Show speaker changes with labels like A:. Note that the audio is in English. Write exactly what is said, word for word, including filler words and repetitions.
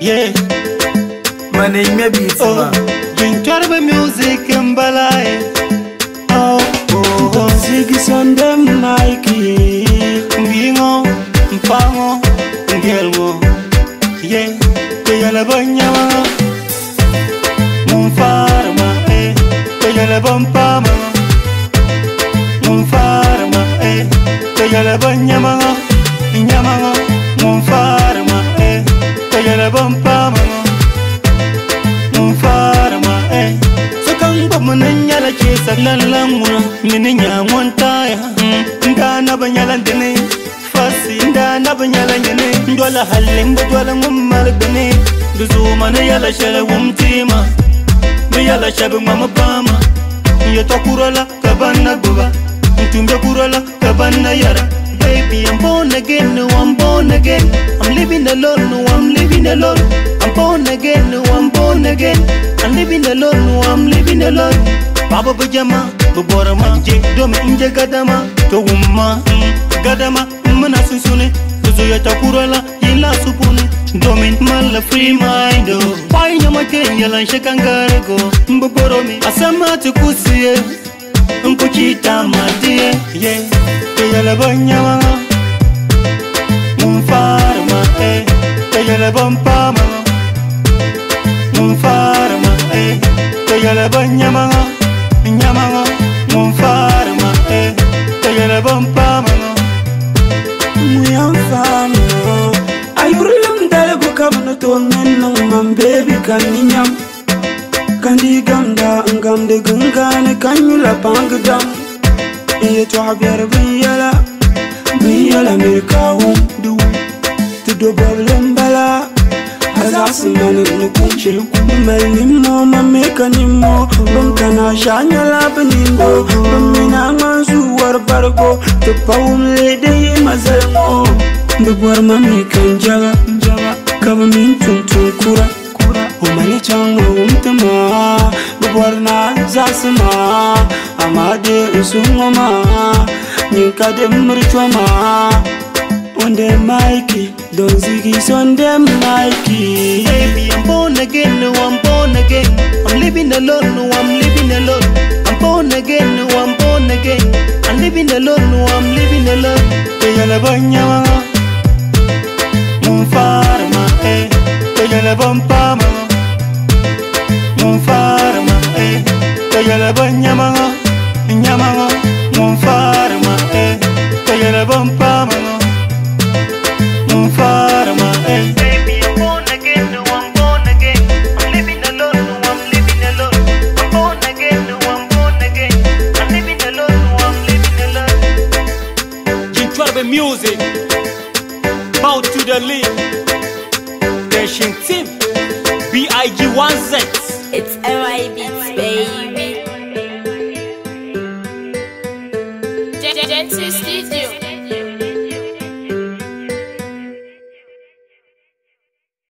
A: Yeah.
B: My name may be
A: Oh, King Charbe music and balai. Oh, oh, oh.
B: Ziggy Sunday Mikey.
A: Bingo, mpango, ngelmo. Yeah. Kayala banyama. Mumfarma, eh. Kayala bampama. Mumfarma, eh. Kayala banyama. Nyama, mumfarma, eh. Kayala bampama. Mumfarma, eh. Sakang bamunan yala ke saglalang muna. Mininya montaya. Nga banyala dene. Fasi nda na banyala nyene. Ndwala halimba dwala ngumal bene. Duzuma na yala shala wumtima. Mi yala shabu mama bama. Yato kurala kabana guba. Ntumbe kurala kabana yara. Baby, I'm born again, no, I'm born again. I'm living alone, no, I'm living alone. I'm born again, no, I'm born again. I'm living alone, no, I'm living alone. Baba bajama, baborama, je domi inje gadama, to umma, gadama, mana susune, tuzo ya takurala, ila supune, domi mala free mind. Why nyama kenya lan shekangarego, mboboromi, asama tukusiye, nkuchita madie, yeah. Kayala banyama, mumfarma, eh. Kayala bampama, mumfarma, eh. Kayala banyama, nyama, mumfarma, eh. Kayala bampama,
B: Muyamfama. Ayurulam dalgo kabno to menno mam baby kaninyam. Kandi gamda ngamde gungane kanyula pangdam. Iye to habyar biyala biyala mirkawum du to do problem bala hazas mani nukunchil kumel nimmo mameka nimmo bum kana shanya labnindo bum mina manzu war bargo to pawum lede mazalmo du war mameka jaga jaga kabamin tuntun kura kura umani chango umtama du war na zasma amade usumama nyikade murchoma on the Mikey don't ziggy Sunday Mikey.
A: baby, I'm born again, no, I'm born again. I'm living alone, no, I'm living alone. I'm born again, no, I'm born again. I'm living alone, no, I'm living alone. Kayala banyama, mumfarma, eh. Kayala bampama, mumfarma, eh. Kayala banyama, nyama, mumfarma, eh. Kayala bampama, mumfarma, eh. Baby, I'm born again, no, I'm born again. I'm living alone, no, I'm living alone. I'm born again, no, I'm born again. I'm living alone, no, I'm living alone. King Charbe music, bow to the lead. Nation team, B I G one Z.
C: It's M I Beats, baby. Gentle Studio.